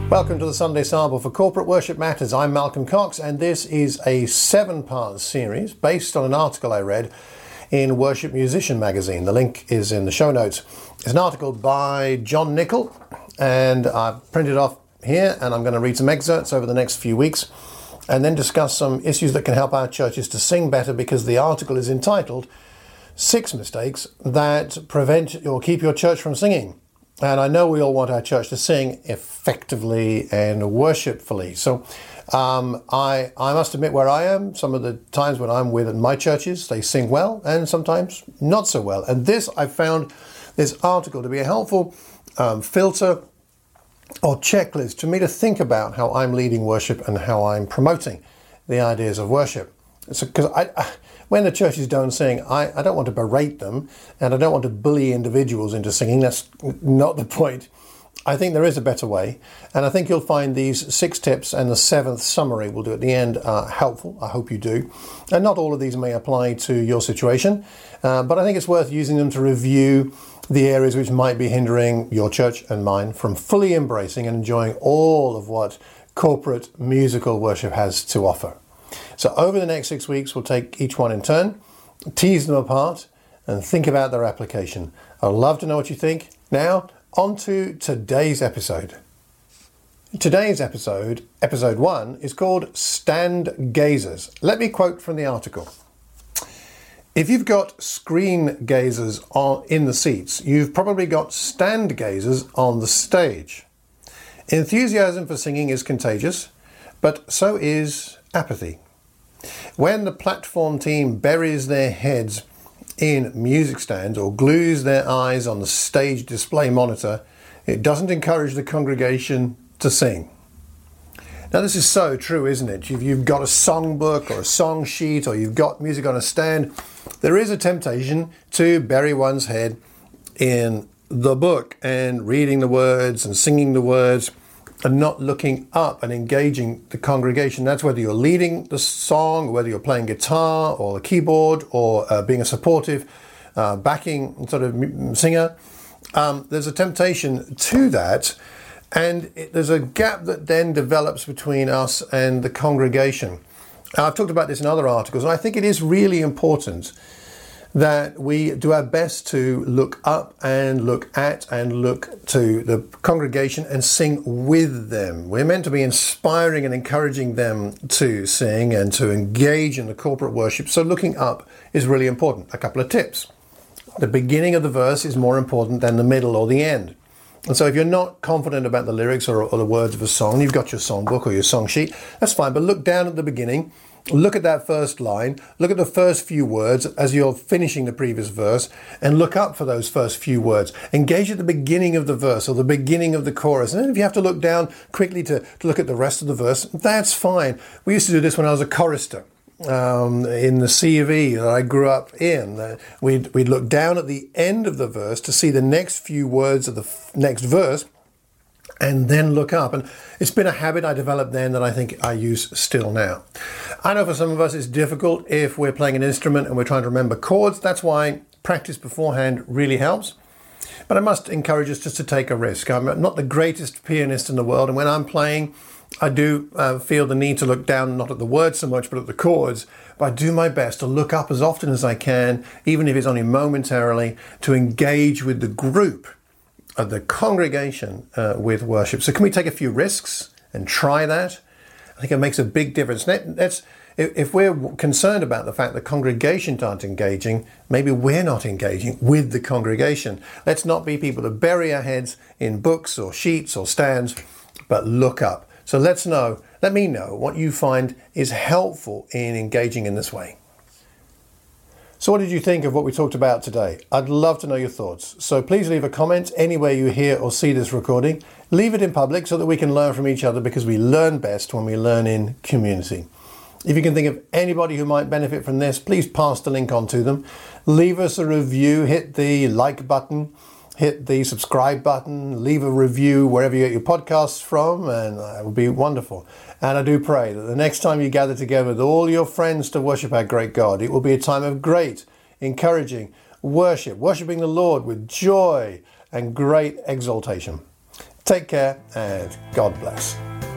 Welcome to the Sunday Sample for Corporate Worship Matters. I'm Malcolm Cox, and this is a 7-part series based on an article I read in Worship Musician magazine. The link is in the show notes. It's an article by John Nicol, and I've printed off here, and I'm going to read some excerpts over the next few weeks and then discuss some issues that can help our churches to sing better, because the article is entitled 6 Mistakes That Prevent or Keep Your Church from Singing. And I know we all want our church to sing effectively and worshipfully. So I must admit where I am, some of the times when I'm with my churches, they sing well and sometimes not so well. And I found this article to be a helpful filter or checklist for me to think about how I'm leading worship and how I'm promoting the ideas of worship. So, because when the churches don't sing, I don't want to berate them, and I don't want to bully individuals into singing. That's not the point. I think there is a better way, and I think you'll find these 6 tips and the 7th summary we'll do at the end helpful. I hope you do. And not all of these may apply to your situation, but I think it's worth using them to review the areas which might be hindering your church and mine from fully embracing and enjoying all of what corporate musical worship has to offer. So over the next 6 weeks, we'll take each one in turn, tease them apart, and think about their application. I'd love to know what you think. Now, on to today's episode. Today's episode, episode 1, is called Stand Gazers. Let me quote from the article. If you've got screen gazers in the seats, you've probably got stand gazers on the stage. Enthusiasm for singing is contagious, but so is apathy. When the platform team buries their heads in music stands or glues their eyes on the stage display monitor, it doesn't encourage the congregation to sing. Now, this is so true, isn't it? You've got a songbook or a song sheet, or you've got music on a stand. There is a temptation to bury one's head in the book and reading the words and singing the words, and not looking up and engaging the congregation. That's whether you're leading the song, or whether you're playing guitar or the keyboard, or being a supportive backing sort of singer. There's a temptation to that, and there's a gap that then develops between us and the congregation. I've talked about this in other articles, and I think it is really important that we do our best to look up and look at and look to the congregation and sing with them. We're meant to be inspiring and encouraging them to sing and to engage in the corporate worship. So looking up is really important. A couple of tips. The beginning of the verse is more important than the middle or the end. And so if you're not confident about the lyrics or the words of a song, you've got your songbook or your song sheet, that's fine. But look down at the beginning. Look at that first line, look at the first few words as you're finishing the previous verse, and look up for those first few words. Engage at the beginning of the verse or the beginning of the chorus. And then if you have to look down quickly to look at the rest of the verse, that's fine. We used to do this when I was a chorister in the C of E that I grew up in. We'd look down at the end of the verse to see the next few words of the next verse, and then look up. And it's been a habit I developed then that I think I use still now. I know for some of us it's difficult if we're playing an instrument and we're trying to remember chords. That's why practice beforehand really helps. But I must encourage us just to take a risk. I'm not the greatest pianist in the world, and when I'm playing, I do feel the need to look down, not at the words so much, but at the chords. But I do my best to look up as often as I can, even if it's only momentarily, to engage with the group of the congregation with worship. So can we take a few risks and try that? I think it makes a big difference. If we're concerned about the fact that congregations aren't engaging, maybe we're not engaging with the congregation. Let's not be people that bury our heads in books or sheets or stands, but look up. So let me know what you find is helpful in engaging in this way. So what did you think of what we talked about today? I'd love to know your thoughts. So please leave a comment anywhere you hear or see this recording. Leave it in public so that we can learn from each other, because we learn best when we learn in community. If you can think of anybody who might benefit from this, please pass the link on to them. Leave us a review, hit the like button, hit the subscribe button, leave a review wherever you get your podcasts from, and that would be wonderful. And I do pray that the next time you gather together with all your friends to worship our great God, it will be a time of great, encouraging worship, worshiping the Lord with joy and great exaltation. Take care and God bless.